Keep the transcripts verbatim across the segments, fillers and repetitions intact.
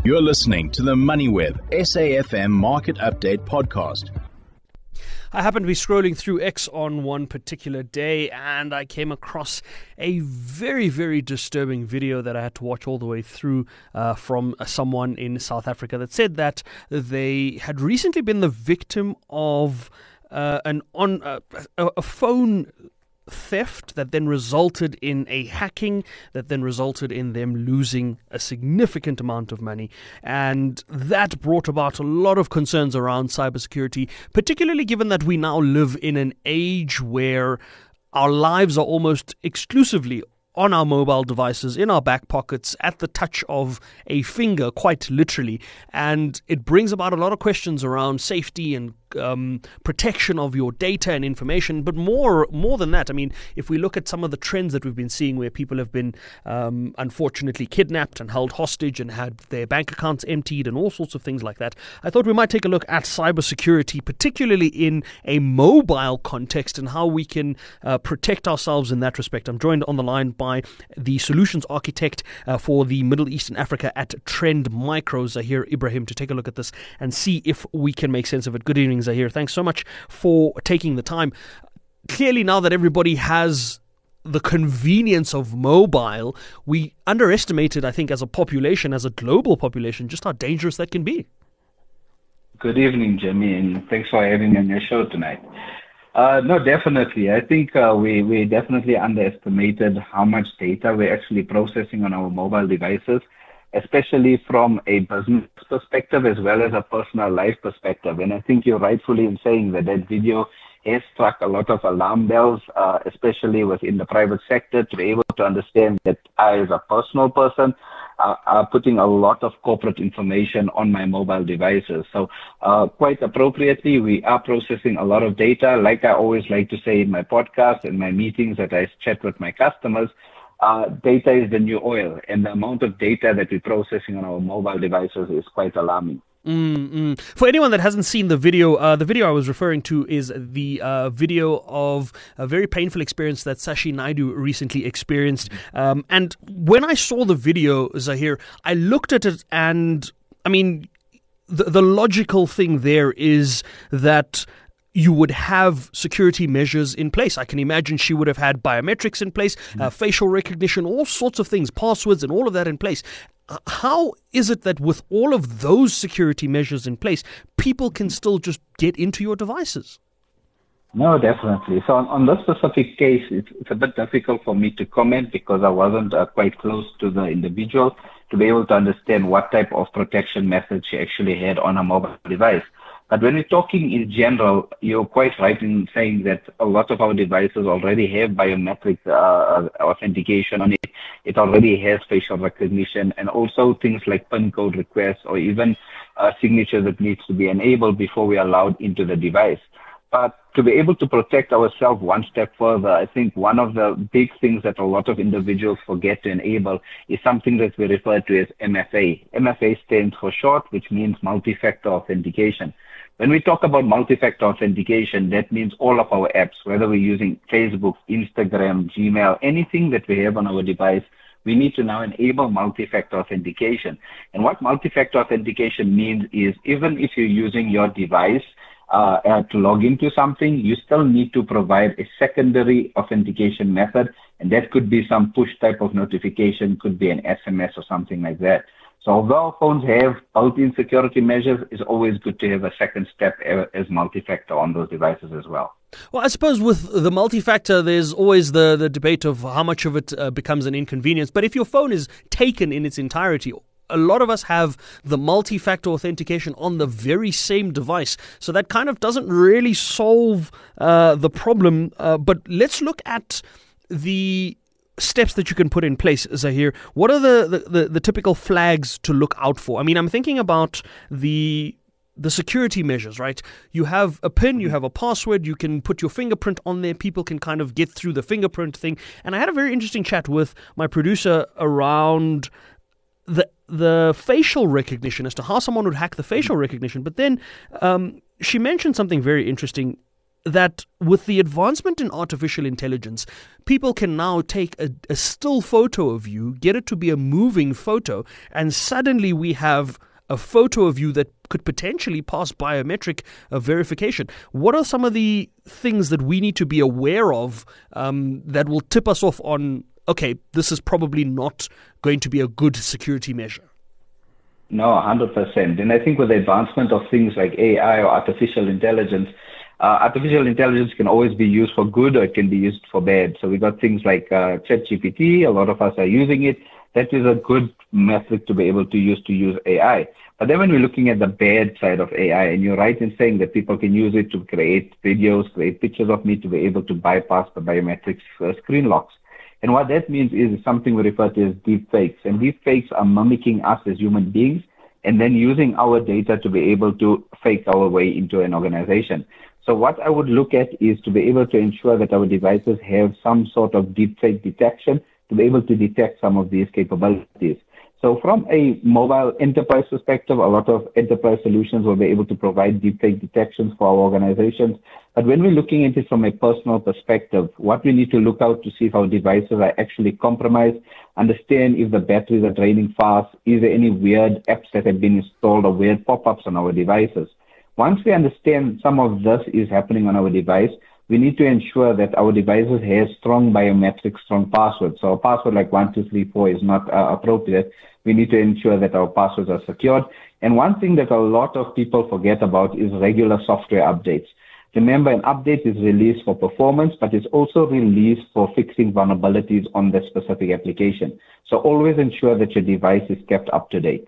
You're listening to the MoneyWeb S A F M Market Update podcast. I happened to be scrolling through X on one particular day and I came across a very, very disturbing video that I had to watch all the way through uh, from someone in South Africa that said that they had recently been the victim of uh, an on uh, a, a phone theft that then resulted in a hacking that then resulted in them losing a significant amount of money. And that brought about a lot of concerns around cybersecurity, particularly given that we now live in an age where our lives are almost exclusively on our mobile devices, in our back pockets, at the touch of a finger, quite literally. And it brings about a lot of questions around safety and um, protection of your data and information. But more more than that, I mean, if we look at some of the trends that we've been seeing where people have been um, unfortunately kidnapped and held hostage and had their bank accounts emptied and all sorts of things like that, I thought we might take a look at cybersecurity, particularly in a mobile context, and how we can uh, protect ourselves in that respect. I'm joined on the line by the solutions architect uh, for the Middle East and Africa at Trend Micro, Zahir Ibrahim, to take a look at this and see if we can make sense of it. Good evening, Zahir. Thanks so much for taking the time. Clearly, now that everybody has the convenience of mobile, we underestimated, I think, as a population, as a global population, just how dangerous that can be. Good evening, Jimmy, and thanks for having me on your show tonight. Uh, no, definitely. I think uh, we, we definitely underestimated how much data we're actually processing on our mobile devices, especially from a business perspective as well as a personal life perspective. And I think you're rightfully in saying that that video has struck a lot of alarm bells, uh, especially within the private sector, to be able to understand that I, as a personal person, uh, are putting a lot of corporate information on my mobile devices. So uh, quite appropriately, we are processing a lot of data. Like I always like to say in my podcast and my meetings that I chat with my customers, uh, data is the new oil, and the amount of data that we're processing on our mobile devices is quite alarming. Mm-hmm. For anyone that hasn't seen the video, uh, the video I was referring to is the uh, video of a very painful experience that Sashi Naidu recently experienced. Um, and when I saw the video, Zahir, I looked at it and, I mean, the, the logical thing there is that you would have security measures in place. I can imagine she would have had biometrics in place, uh, facial recognition, all sorts of things, passwords and all of that in place. How is it that with all of those security measures in place, people can still just get into your devices? No, definitely. So on, on this specific case, it's, it's a bit difficult for me to comment because I wasn't uh, quite close to the individual to be able to understand what type of protection method she actually had on a mobile device. But when we're talking in general, you're quite right in saying that a lot of our devices already have biometric uh, authentication on it. It already has facial recognition and also things like PIN code requests or even a signature that needs to be enabled before we are allowed into the device. But to be able to protect ourselves one step further, I think one of the big things that a lot of individuals forget to enable is something that we refer to as M F A. M F A stands for short, which means multi-factor authentication. When we talk about multi-factor authentication, that means all of our apps, whether we're using Facebook, Instagram, Gmail, anything that we have on our device, we need to now enable multi-factor authentication. And what multi-factor authentication means is even if you're using your device uh, uh, to log into something, you still need to provide a secondary authentication method. And that could be some push type of notification, could be an S M S or something like that. So although our phones have built-in security measures, it's always good to have a second step as multi-factor on those devices as well. Well, I suppose with the multi-factor, there's always the, the debate of how much of it uh, becomes an inconvenience. But if your phone is taken in its entirety, a lot of us have the multi-factor authentication on the very same device. So that kind of doesn't really solve uh, the problem. Uh, but let's look at the steps that you can put in place, Zahir. What are the, the, the, the typical flags to look out for? I mean, I'm thinking about the the security measures, right? You have a PIN, you have a password, you can put your fingerprint on there, people can kind of get through the fingerprint thing. And I had a very interesting chat with my producer around the the facial recognition, as to how someone would hack the facial recognition. But then um, she mentioned something very interesting. that with the advancement in artificial intelligence, people can now take a, a still photo of you, get it to be a moving photo, and suddenly we have a photo of you that could potentially pass biometric uh, verification. What are some of the things that we need to be aware of um, that will tip us off on, okay, this is probably not going to be a good security measure? No, one hundred percent. And I think with the advancement of things like A I or artificial intelligence, uh, artificial intelligence can always be used for good or it can be used for bad. So we got things like uh, ChatGPT. A lot of us are using it. That is a good method to be able to use to use A I. But then when we're looking at the bad side of A I, and you're right in saying that people can use it to create videos, create pictures of me to be able to bypass the biometric uh, screen locks. And what that means is something we refer to as deep fakes. And deep fakes are mimicking us as human beings and then using our data to be able to fake our way into an organization. So what I would look at is to be able to ensure that our devices have some sort of deep fake detection to be able to detect some of these capabilities. So from a mobile enterprise perspective, a lot of enterprise solutions will be able to provide deepfake detections for our organizations. But when we're looking at it from a personal perspective, what we need to look out to see if our devices are actually compromised, understand if the batteries are draining fast, is there any weird apps that have been installed or weird pop-ups on our devices. Once we understand some of this is happening on our device, we need to ensure that our devices have strong biometrics, strong passwords. So a password like one two three four is not uh, appropriate. We need to ensure that our passwords are secured. And one thing that a lot of people forget about is regular software updates. Remember, an update is released for performance, but it's also released for fixing vulnerabilities on the specific application. So always ensure that your device is kept up to date.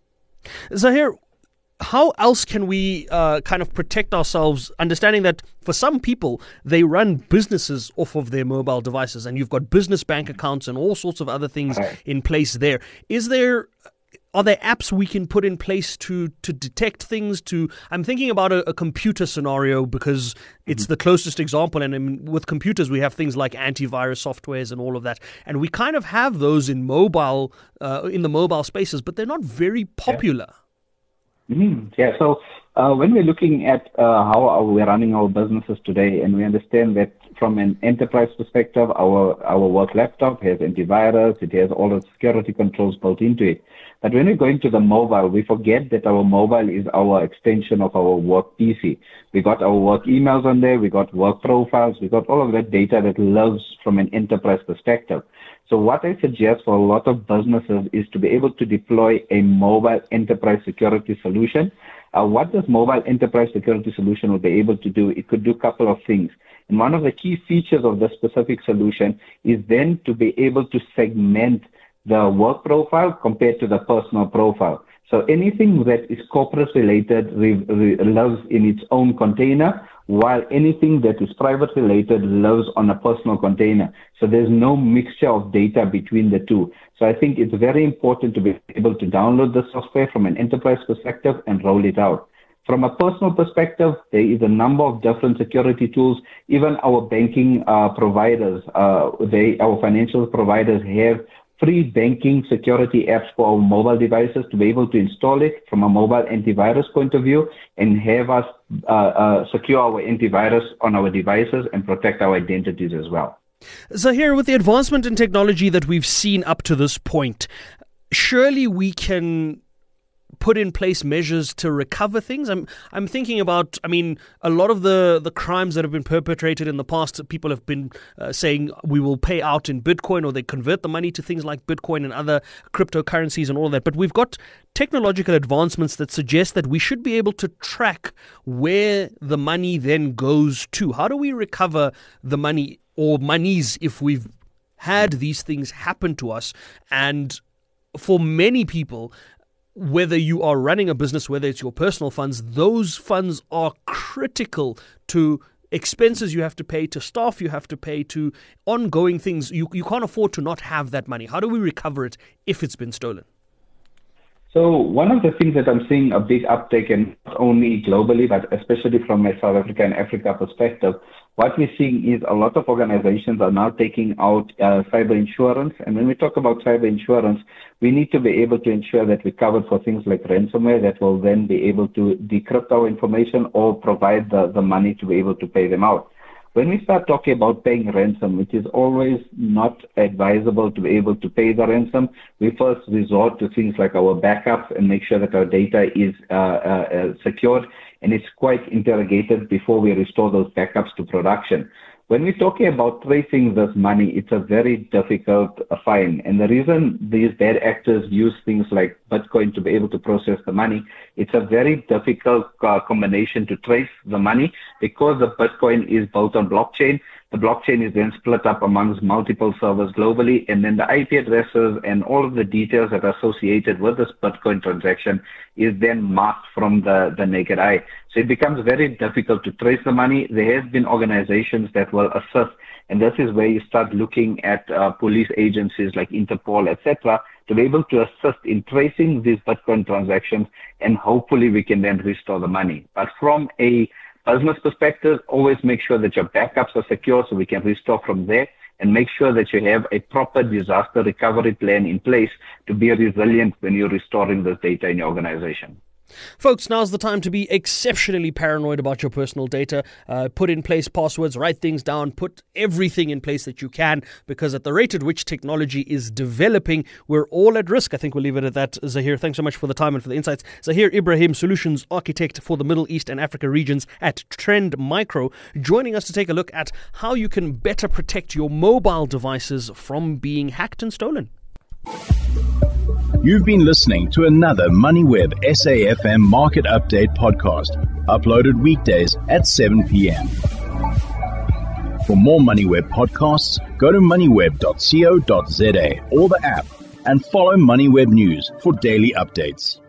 Zahir, how else can we uh, kind of protect ourselves, understanding that for some people, they run businesses off of their mobile devices and you've got business bank accounts and all sorts of other things right. in place there. Is there, are there apps we can put in place to, to detect things? To I'm thinking about a, a computer scenario because it's mm-hmm. the closest example. And I mean, with computers, we have things like antivirus softwares and all of that. And we kind of have those in mobile, uh, in the mobile spaces, but they're not very popular. Yeah. Mm-hmm. Yeah, so uh, when we're looking at uh, how we're running our businesses today, and we understand that from an enterprise perspective, our our work laptop has antivirus, it has all the security controls built into it. But when we go into the mobile, we forget that our mobile is our extension of our work P C. We got our work emails on there, we got work profiles, we got all of that data that lives from an enterprise perspective. So what I suggest for a lot of businesses is to be able to deploy a mobile enterprise security solution. Uh, what this mobile enterprise security solution will be able to do, it could do a couple of things. And one of the key features of the specific solution is then to be able to segment the work profile compared to the personal profile. So anything that is corporate related re- re- lives in its own container, while anything that is private related lives on a personal container. So there's no mixture of data between the two. So I think it's very important to be able to download the software from an enterprise perspective and roll it out. From a personal perspective, there is a number of different security tools. Even our banking uh, providers, uh, they, our financial providers have free banking security apps for our mobile devices to be able to install it from a mobile antivirus point of view and have us uh, uh, secure our antivirus on our devices and protect our identities as well. Zahir, with the advancement in technology that we've seen up to this point, surely we can put in place measures to recover things? I'm I'm thinking about, I mean, a lot of the, the crimes that have been perpetrated in the past, people have been uh, saying we will pay out in Bitcoin, or they convert the money to things like Bitcoin and other cryptocurrencies and all that. But we've got technological advancements that suggest that we should be able to track where the money then goes to. How do we recover the money or monies if we've had these things happen to us? And for many people, whether you are running a business, whether it's your personal funds, those funds are critical to expenses you have to pay, to staff you have to pay, to ongoing things. You you can't afford to not have that money. How do we recover it if it's been stolen? So one of the things that I'm seeing a big uptake in, not only globally, but especially from a South Africa and Africa perspective, what we're seeing is a lot of organizations are now taking out uh, cyber insurance. And when we talk about cyber insurance, we need to be able to ensure that we're covered for things like ransomware that will then be able to decrypt our information or provide the, the money to be able to pay them out. When we start talking about paying ransom, it is always not advisable to be able to pay the ransom. We first resort to things like our backups and make sure that our data is uh, uh, uh, secured and it's quite interrogated before we restore those backups to production. When we're talking about tracing this money, it's a very difficult find. And the reason these bad actors use things like Bitcoin to be able to process the money, it's a very difficult uh, combination to trace the money because the Bitcoin is built on blockchain. The blockchain is then split up amongst multiple servers globally, and then the I P addresses and all of the details that are associated with this Bitcoin transaction is then masked from the, the naked eye. So it becomes very difficult to trace the money. There has been organizations that will assist, and this is where you start looking at uh, police agencies like Interpol, et cetera, to be able to assist in tracing these Bitcoin transactions, and hopefully we can then restore the money. But from a business perspective, always make sure that your backups are secure so we can restore from there, and make sure that you have a proper disaster recovery plan in place to be resilient when you're restoring this data in your organization. Folks, now's the time to be exceptionally paranoid about your personal data. Uh, put in place passwords, write things down, put everything in place that you can, because at the rate at which technology is developing, we're all at risk. I think we'll leave it at that. Zahir, thanks so much for the time and for the insights. Zahir Ibrahim, Solutions Architect for the Middle East and Africa regions at Trend Micro, joining us to take a look at how you can better protect your mobile devices from being hacked and stolen. You've been listening to another MoneyWeb S A F M Market Update podcast, uploaded weekdays at seven p.m. For more MoneyWeb podcasts, go to moneyweb dot co dot za or the app and follow MoneyWeb News for daily updates.